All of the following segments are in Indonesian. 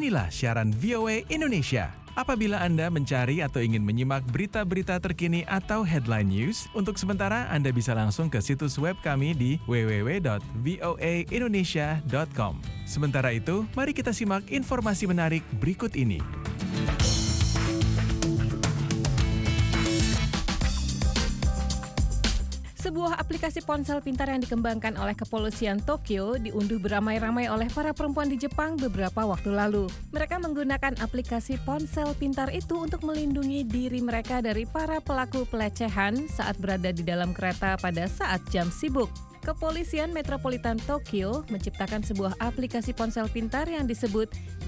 Inilah siaran VOA Indonesia. Apabila Anda mencari atau ingin menyimak berita-berita terkini atau headline news, untuk sementara Anda bisa langsung ke situs web kami di www.voaindonesia.com. Sementara itu, mari kita simak informasi menarik berikut ini. Sebuah aplikasi ponsel pintar yang dikembangkan oleh kepolisian Tokyo diunduh beramai-ramai oleh para perempuan di Jepang beberapa waktu lalu. Mereka menggunakan aplikasi ponsel pintar itu untuk melindungi diri mereka dari para pelaku pelecehan saat berada di dalam kereta pada saat jam sibuk. Kepolisian Metropolitan Tokyo menciptakan sebuah aplikasi ponsel pintar yang disebut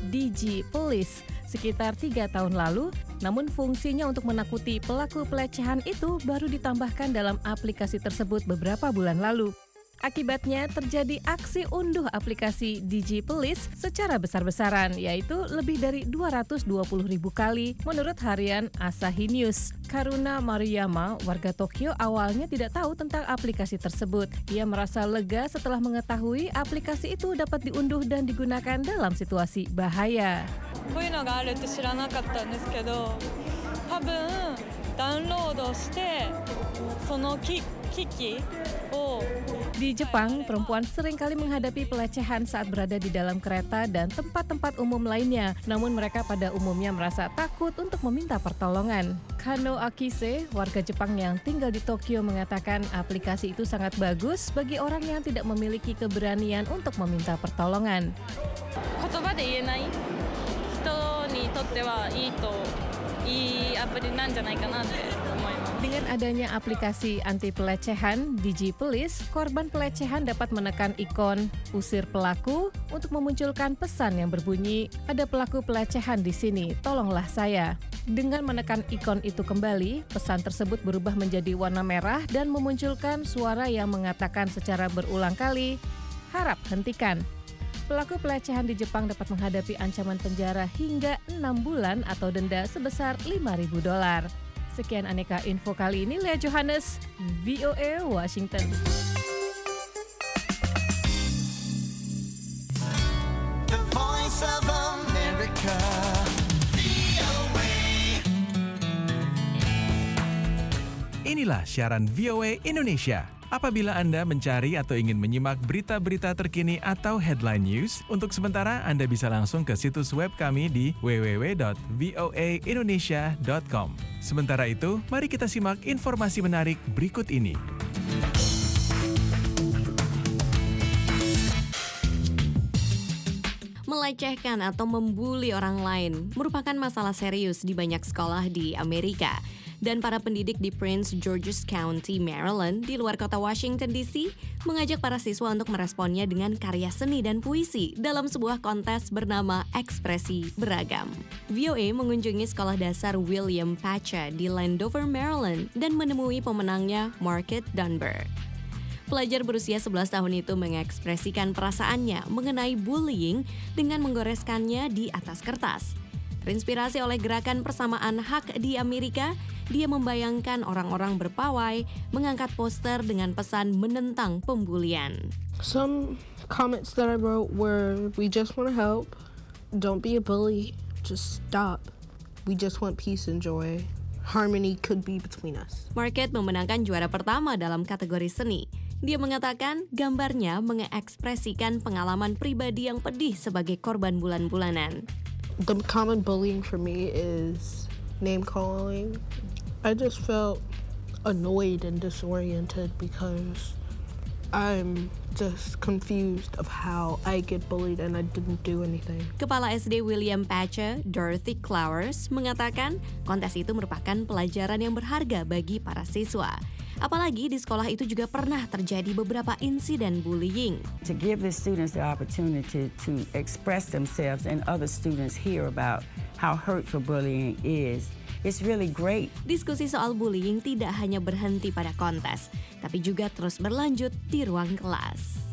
DG Police sekitar 3 tahun lalu, namun fungsinya untuk menakuti pelaku pelecehan itu baru ditambahkan dalam aplikasi tersebut beberapa bulan lalu. Akibatnya terjadi aksi unduh aplikasi DG Police secara besar-besaran, yaitu lebih dari 220.000 kali menurut harian Asahi News. Karuna Maruyama, warga Tokyo, awalnya tidak tahu tentang aplikasi tersebut. Ia merasa lega setelah mengetahui aplikasi itu dapat diunduh dan digunakan dalam situasi bahaya. こういうのがあるって知らなかったんですけど、多分ダウンロードしてその機器を Di Jepang, perempuan seringkali menghadapi pelecehan saat berada di dalam kereta dan tempat-tempat umum lainnya. Namun mereka pada umumnya merasa takut untuk meminta pertolongan. Kano Akise, warga Jepang yang tinggal di Tokyo, mengatakan aplikasi itu sangat bagus bagi orang yang tidak memiliki keberanian untuk meminta pertolongan. 言葉で言えない人にとってはいいアプリなんじゃないかなって思います。 Dengan adanya aplikasi anti pelecehan DG Police, korban pelecehan dapat menekan ikon usir pelaku untuk memunculkan pesan yang berbunyi, "Ada pelaku pelecehan di sini, tolonglah saya." Dengan menekan ikon itu kembali, pesan tersebut berubah menjadi warna merah dan memunculkan suara yang mengatakan secara berulang kali, "Harap hentikan." Pelaku pelecehan di Jepang dapat menghadapi ancaman penjara hingga 6 bulan atau denda sebesar $5.000. Sekian aneka info kali ini, Lea Johannes, VOA Washington. The Voice of America, VOA. Inilah siaran VOA Indonesia. Apabila Anda mencari atau ingin menyimak berita-berita terkini atau headline news, untuk sementara Anda bisa langsung ke situs web kami di www.voaindonesia.com. Sementara itu, mari kita simak informasi menarik berikut ini. Melecehkan atau membuli orang lain merupakan masalah serius di banyak sekolah di Amerika. Dan para pendidik di Prince George's County, Maryland, di luar kota Washington DC, mengajak para siswa untuk meresponnya dengan karya seni dan puisi dalam sebuah kontes bernama Ekspresi Beragam. VOA mengunjungi sekolah dasar William Pacha di Landover, Maryland, dan menemui pemenangnya, Market Dunbar. Pelajar berusia 11 tahun itu mengekspresikan perasaannya mengenai bullying dengan menggoreskannya di atas kertas. Terinspirasi oleh gerakan persamaan hak di Amerika, dia membayangkan orang-orang berpawai mengangkat poster dengan pesan menentang pembulian. Some comments that I wrote were, "We just want to help. Don't be a bully. Just stop. We just want peace and joy. Harmony could be between us." Market memenangkan juara pertama dalam kategori seni. Dia mengatakan gambarnya mengekspresikan pengalaman pribadi yang pedih sebagai korban bulan-bulanan. The common bullying for me is name calling. I just felt annoyed and disoriented because I'm just confused of how I get bullied and I didn't do anything. Kepala SD William Pacha, Dorothy Clowers, mengatakan kontes itu merupakan pelajaran yang berharga bagi para siswa. Apalagi di sekolah itu juga pernah terjadi beberapa insiden bullying. To give the students the opportunity to express themselves and other students hear about how hurtful bullying is, it's really great. Diskusi soal bullying tidak hanya berhenti pada kontes, tapi juga terus berlanjut di ruang kelas.